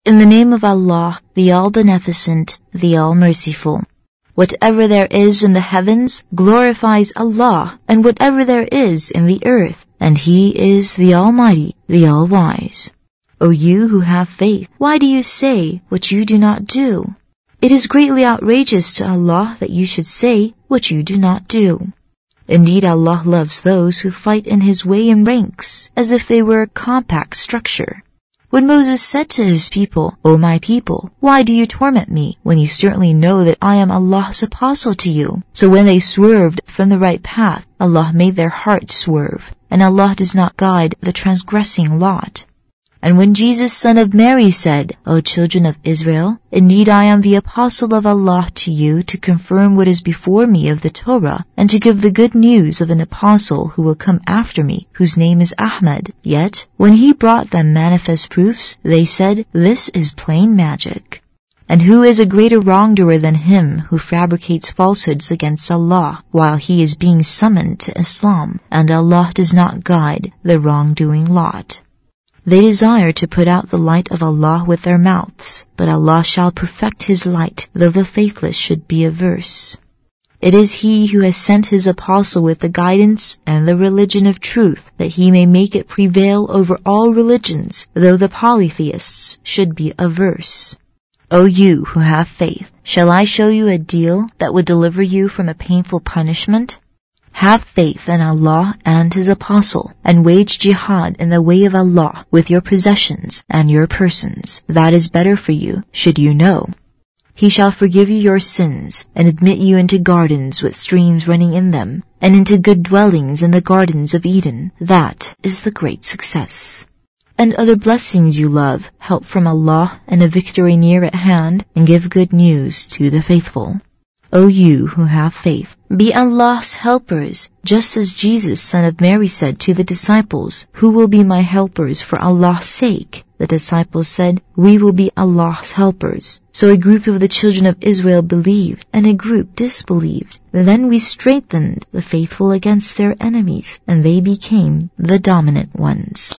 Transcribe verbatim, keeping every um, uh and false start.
In the name of Allah, the All-Beneficent, the All-Merciful. Whatever there is in the heavens glorifies Allah, and whatever there is in the earth, and He is the Almighty, the All-Wise. O you who have faith, why do you say what you do not do? It is greatly outrageous to Allah that you should say what you do not do. Indeed, Allah loves those who fight in His way in ranks, as if they were a compact structure. When Moses said to his people, O my people, why do you torment me, when you certainly know that I am Allah's apostle to you? So when they swerved from the right path, Allah made their hearts swerve, and Allah does not guide the transgressing lot. And when Jesus, son of Mary, said, O children of Israel, indeed I am the apostle of Allah to you to confirm what is before me of the Torah, and to give the good news of an apostle who will come after me, whose name is Ahmad. Yet, when he brought them manifest proofs, they said, This is plain magic. And who is a greater wrongdoer than him who fabricates falsehoods against Allah, while he is being summoned to Islam, and Allah does not guide the wrongdoing lot? They desire to put out the light of Allah with their mouths, but Allah shall perfect His light, though the faithless should be averse. It is He who has sent His apostle with the guidance and the religion of truth, that He may make it prevail over all religions, though the polytheists should be averse. O you who have faith, shall I show you a deal that would deliver you from a painful punishment? Have faith in Allah and His apostle, and wage jihad in the way of Allah with your possessions and your persons. That is better for you, should you know. He shall forgive you your sins, and admit you into gardens with streams running in them, and into good dwellings in the gardens of Eden. That is the great success. And other blessings you love, help from Allah, and a victory near at hand, and give good news to the faithful. O you who have faith, be Allah's helpers, just as Jesus, son of Mary, said to the disciples, Who will be my helpers for Allah's sake? The disciples said, We will be Allah's helpers. So a group of the children of Israel believed, and a group disbelieved. Then we strengthened the faithful against their enemies, and they became the dominant ones.